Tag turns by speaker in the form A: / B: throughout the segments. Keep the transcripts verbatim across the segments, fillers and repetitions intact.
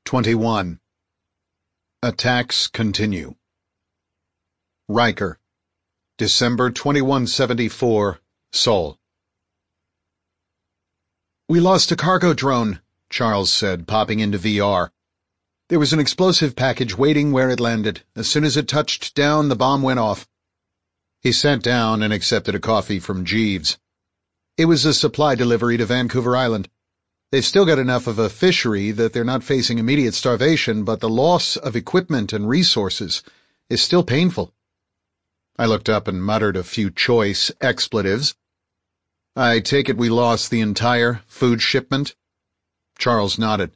A: twenty-one. Attacks continue. Riker, December twenty-first seventy-four, Sol. "We lost a cargo drone," Charles said, popping into V R. "There was an explosive package waiting where it landed. As soon as it touched down, the bomb went off." He sat down and accepted a coffee from Jeeves. It was a supply delivery to Vancouver Island. They've still got enough of a fishery that they're not facing immediate starvation, but the loss of equipment and resources is still painful. I looked up and muttered a few choice expletives. "I take it we lost the entire food shipment?" Charles nodded.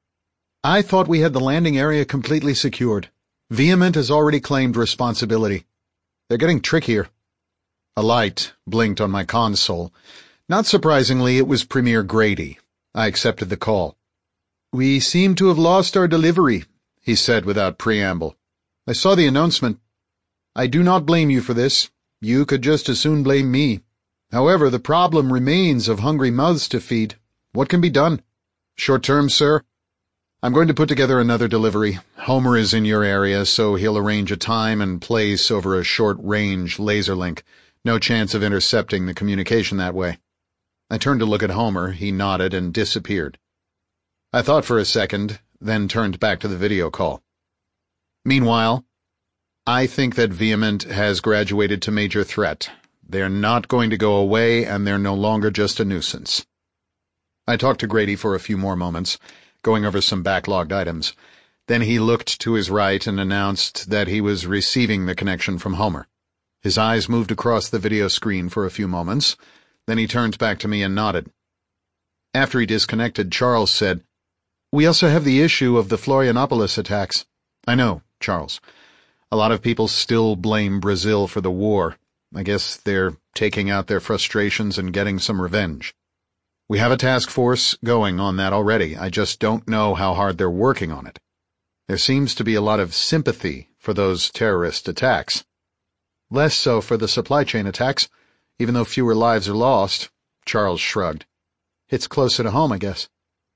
A: "I thought we had the landing area completely secured. Vehement has already claimed responsibility. They're getting trickier." A light blinked on my console. Not surprisingly, it was Premier Grady. I accepted the call. "We seem to have lost our delivery," he said without preamble. "I saw the announcement. I do not blame you for this. You could just as soon blame me. However, the problem remains of hungry mouths to feed. What can be done?" "Short term, sir. I'm going to put together another delivery. Homer is in your area, so he'll arrange a time and place over a short-range laser link. No chance of intercepting the communication that way." I turned to look at Homer. He nodded and disappeared. I thought for a second, then turned back to the video call. "Meanwhile, I think that Vehement has graduated to major threat. They're not going to go away, and they're no longer just a nuisance." I talked to Grady for a few more moments, going over some backlogged items. Then he looked to his right and announced that he was receiving the connection from Homer. His eyes moved across the video screen for a few moments. Then he turned back to me and nodded. After he disconnected, Charles said, "We also have the issue of the Florianopolis attacks." "I know, Charles. A lot of people still blame Brazil for the war. I guess they're taking out their frustrations and getting some revenge. We have a task force going on that already. I just don't know how hard they're working on it. There seems to be a lot of sympathy for those terrorist attacks. Less so for the supply chain attacks, even though fewer lives are lost." Charles shrugged. "It's closer to home, I guess."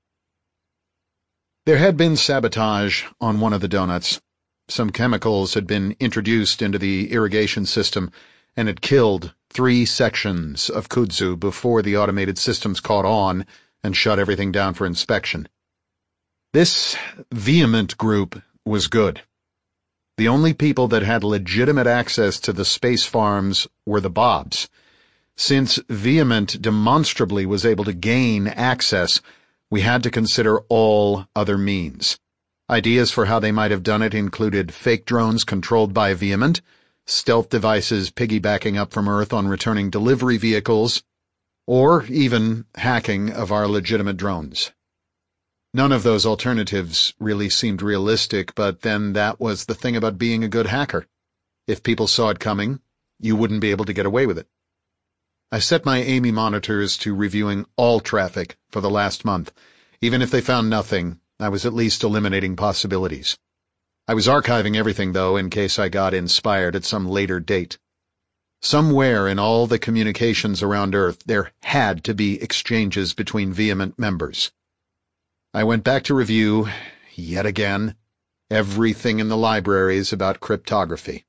A: There had been sabotage on one of the donuts. Some chemicals had been introduced into the irrigation system and had killed three sections of kudzu before the automated systems caught on and shut everything down for inspection. This Vehement group was good. The only people that had legitimate access to the space farms were the Bobs. Since Vehement demonstrably was able to gain access, we had to consider all other means. Ideas for how they might have done it included fake drones controlled by Vehement, stealth devices piggybacking up from Earth on returning delivery vehicles, or even hacking of our legitimate drones. None of those alternatives really seemed realistic, but then that was the thing about being a good hacker. If people saw it coming, you wouldn't be able to get away with it. I set my A M I monitors to reviewing all traffic for the last month. Even if they found nothing, I was at least eliminating possibilities. I was archiving everything, though, in case I got inspired at some later date. Somewhere in all the communications around Earth, there had to be exchanges between Vehement members. I went back to review, yet again, everything in the libraries about cryptography.